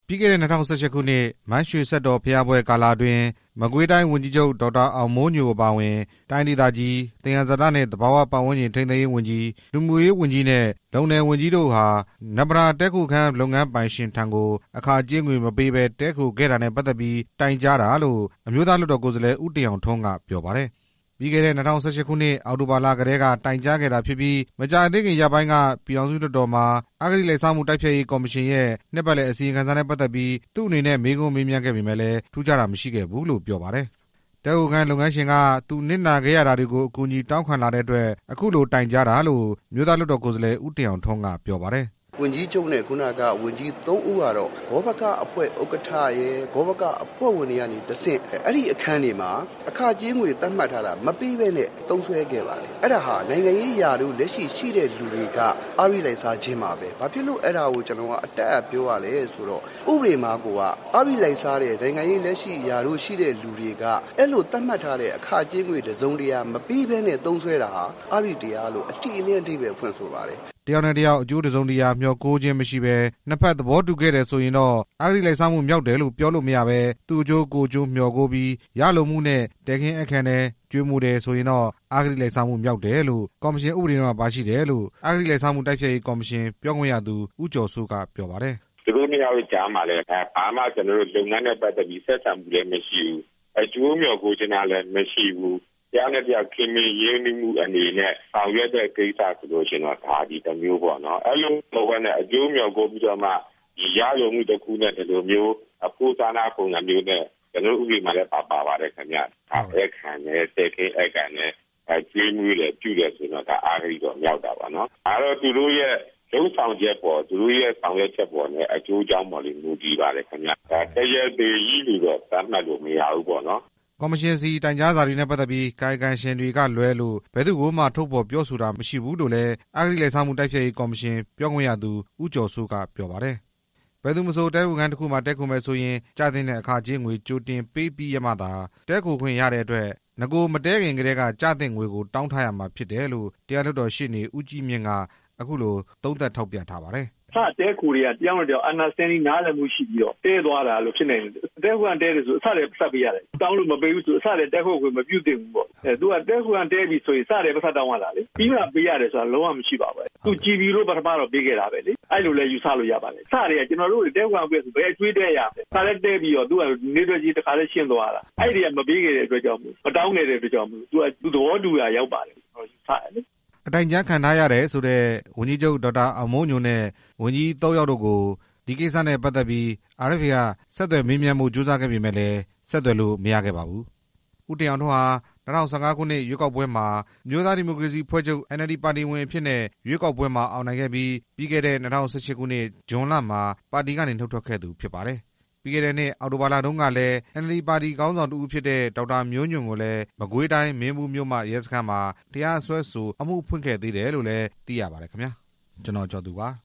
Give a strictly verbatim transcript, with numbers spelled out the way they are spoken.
ပြီးခဲ့တဲ့၂၀၁၈ခုနှစ်မန်းရွှေစက်တော်ဘုရားပွဲကာလအတွင်းမကွေးတိုင်းဝန်ကြီးချုပ်ဒေါက်တာအောင်မိုးညိုအပါအဝင်တိုင်းဒေသကြီးသယံဇာတနှင့်သဘာဝပတ်ဝန်းကျင်ထိန်းသိမ်းရေးဝန်ကြီးလူမှုရေးဝန်ကြီးနဲ့လုံနယ်ဝန်ကြီးတို့ဟာနပရာတည်းခိုခန်းလုပ်ငန်းပိုင်ရှင်ထံကိုအခကြေးငွေမပေးဘဲတည်းခိုခဲ့တာနဲ့ပတ်သက်ပြီးတိုင်ကြားတာလို့အမျိုးသားလွှတ်တော်ကိုယ်စားလှယ်ဦးတင်အောင်ထွန်းကပြောပါတယ်ပြီးခဲ့တဲ့၂၀၁၈ခုနှစ်အောက်တိုဘာလကတည်းကတိုင်ကြားခဲ့တာဖြစ်ပြီးမကြာသေးခင်ရက်ပိုင်းကပြည်ထောင်စုလွှတ်တော်မှာအဂတိလိုက်စားမှုတိုက်ဖျက်ရေးကော်မရှင်ရဲ့နှစ်ပတ်လည်အစီရင်ခံစာနဲ့ပတ်သက်ပြီးသူ့အနေနဲ့မေးခွန်းမေးမြန်းခဲ့ပေမဲ့လည်းထူးခြားတာမရှိခဲ့ဘူးလို့ပြောပါတယ်တည်းခိုခန်းလုပ်ငန်းရှင်ကသူနစ်နာခဲ့ရတာတွေကိုအကူအညီတောင်းခံလာတဲ့အတွက်အခုလိုတိုင်ကြားတာလို့မြို့သားလွှတ်တော်ကိုယ်စားလှယ်ဦးတင်အောင်ထွန်းကပြောပါတယ်ဝန်ကြီးချုပ်နဲ့ခုနကဝန်ကြီးသုံးဦးကတော့ဂောဘကအဖွဲ့ဥက္ကဋ္ဌရဲ့ဂောဘကအဖွဲ့ဝင်တွေကနေတဆင့်အဲ့ဒီအခန်းတွေမှာအခကြေးငွေသတ်မှတ်ထားတာမပြီးဘဲနဲ့သုံးစွဲခဲ့ပါတယ်အဲ့ဒါဟာနိုင်ငံရေးရာတို့လက်ရှိရှိတဲ့လူတွေကအာရီလိုက်စားခြင်းပါပဲဘာဖြစ်လို့အဲ့ဒါကိုကျွန်တော်ကအတက်အပြောရလဲဆိုတော့ဥပဒေမှာကိုကအာရီလိုက်စားတဲ့နိုင်ငံရေးလက်ရှိရာတို့ရှိတဲ့လူတွေကအဲ့လိုသတ်မှတ်ထားတဲ့အခကြေးငွေတစုံတရာမပြီးဘဲနဲ့သုံးစွဲတာဟာအာရီတရားလို့အတိအလင်းအဓိပ္ပာယ်ဖွင့်ဆိုပါတယ်တယောက်နဲ့တယောက်အကျိုးတစုံတရာမျှော်ကိုးခြင်းမရှိဘဲနှစ်ဖက်သဘောတူခဲ့တယ်ဆိုရင်တော့အဂတိလိုက်စားမှုမြောက်တယ်လို့ပြောလို့မရဘဲသူ့အကျိုးကိုယ်ကျိုးမျှော်ကိုးပြီးရလိုမှုနဲ့တည်ခင်းအခန့်နဲ့ကျွေးမှုတယ်ဆိုရင်တော့အဂတိလိုက်စားမှုမြောက်တယ်လို့ကော်မရှင်ဥပဒေမှာပါရှိတယ်လို့အဂတိလိုက်စားမှုတိုက်ဖျက်ရေးကော်မရှင်ပြောခွင့်ရသူဦးကျော်စိုးကပြောပါတယ်သူတို့နှစ်ယောက်ကြားမှာလည်းဘာမှကျွန်တော်တို့လုပ်ငန်းနဲ့ပတ်သက်ပြီးဆက်ဆံမှုလည်းမရှိဘူးအကျိုးမျှော်ကိုးခြင်းလည်းမရှိဘူးတရားနဲ့တရားခင်မင်းရင်းနှီးမှုအနေနဲ့ဆောင်ရွက်တဲ့ကိစ္စဆိုလို့ရှိရင်တော့ဒါဒီတစ်မျိုးပေါ့နော်အဲ့လိုတော့ဘယ်နဲ့အကျိုးမျှော်ကိုပြီးတော့မှရရုံမှုတစ်ခုနဲ့ဒီလိုမျိုးအဖို့သာနာပုံစံမျိုးနဲ့ကျွန်တော်ဥပဒေမှာလည်းပါပါပါတယ်ခင်ဗျအဲ့ခံနဲ့တက်ကင်းအဲ့ခံနဲ့အကျိုးမျိုးလည်းပြုတယ်ဆိုတော့ဒါအားကြီးတော့မြောက်တာပါနော်အဲ့တော့သူတို့ရဲ့လုံးဆောင်ချက်ပေါ်သူတို့ရဲ့ဆောင်ရွက်ချက်ပေါ်နဲ့အကျိုးကြောင့်ပေါ်လို့မူတည်ပါတယ်ခင်ဗျဒါတရသေးကြီးလို့တော့သတ်မှတ်လို့မရဘူးပေါ့နော်ကော်မရှင်စီတိုင်ကြားစာတွေနဲ့ပတ်သက်ပြီးကာယကံရှင်တွေကလွဲလို့ဘယ်သူ့မှထုတ်ဖော်ပြောဆိုတာမရှိဘူးလို့လည်းအဂတိလိုက်စားမှုတိုက်ဖျက်ရေးကော်မရှင်ပြောခွင့်ရသူဦးကျော်စိုးကပြောပါတယ်ဘယ်သူမဆိုတဲခိုခန်းတစ်ခုမှာတဲခိုမယ်ဆိုရင်ကြားတဲ့အခါကြေးငွေကြိုတင်ပေးပြီးရမှသာတဲခိုခွင့်ရတဲ့အတွက်ငကိုမတဲခင်ကတည်းကကြားတဲ့ငွေကိုတောင်းထားရမှာဖြစ်တယ်လို့တရားလွှတ်တော်ရှေ့နေဦးကြီးမြင့်ကအခုလိုသုံးသပ်ထောက်ပြထားပါတယ်စတဲခိုတွေကတယောက်နဲ့တယောက် understanding နားလည်မှုရှိပြီးတော့တဲသွားတာလို့ဖြစ်နေတယ်တဲခိုကတဲတယ်ဆိုအစတည်းပတ်ပေးရတယ်တောင်းလို့မပေးဘူးဆိုအစတည်းတဲခိုကိုမပြုတ်သင့်ဘူးပေါ့အဲသူကတဲခိုကတဲပြီဆိုရင်စတည်းပတ်တောင်းရတာလေပြီးမှပေးရတယ်ဆိုတာလုံးဝမရှိပါဘူးသူကြည်ပြီလို့ပထမတော့ပေးခဲ့တာပဲလေအဲ့လိုလဲယူဆလို့ရပါတယ်စတည်းကကျွန်တော်တို့တဲခိုကပေးဆိုဘယ်အကျွေးတဲရပဲစတည်းတဲပြီးတော့သူကနေရွက်ကြီးတစ်ခါလဲရှင်းသွားတာအဲ့ဒီကမပေးခဲ့တဲ့အတွက်ကြောင့်မတောင်းခဲ့တဲ့အတွက်ကြောင့်သူကသူသဘောတူတာရောက်ပါတယ်ကျွန်တော်ယူဆတယ်လေအတိုင်ကြားခံထားရတယ်ဆိုတဲ့ဝန်ကြီးချုပ်ဒေါက်တာအောင်မိုးညိုနဲ့ဝန်ကြီးသုံးယောက်တို့ကိုဒီကိစ္စနဲ့ပတ်သက်ပြီး အာရ်အက်ဖ်အေ ကဆက်သွယ်မေးမြန်းမှုကြိုးစားခဲ့ပေမဲ့လည်းဆက်သွယ်လို့မရခဲ့ပါဘူးဦးတင်အောင်ထွန်းဟာ၂၀၁၅ခုနှစ်ရွေးကောက်ပွဲမှာမျိုးသားဒီမိုကရေစီဖွဲ့ချုပ် အန်အယ်လ်ဒီ ပါတီဝင်အဖြစ်နဲ့ရွေးကောက်ပွဲမှာအောင်နိုင်ခဲ့ပြီးပြီးခဲ့တဲ့၂၀၁၈ခုနှစ်ဇွန်လမှာပါတီကနေနှုတ်ထွက်ခဲ့သူဖြစ်ပါတယ်ပြီးခဲ့တဲ့နှစ်အောက်တိုဘာလတုန်းကလည်း အန်အယ်လ်ဒီ ပါတီခေါင်းဆောင်တစ်ဦးဖြစ်တဲ့ဒေါက်တာမျိုးညွန့်ကိုလည်းမကွေးတိုင်းမင်းဘူးမြို့မရဲစခန်းမှာတရားစွဲဆိုအမှုဖွင့်ခဲ့သေးတယ်လို့လည်းသိရပါတယ်ခင်ဗျာကျွန်တော်ကျော်သူပါ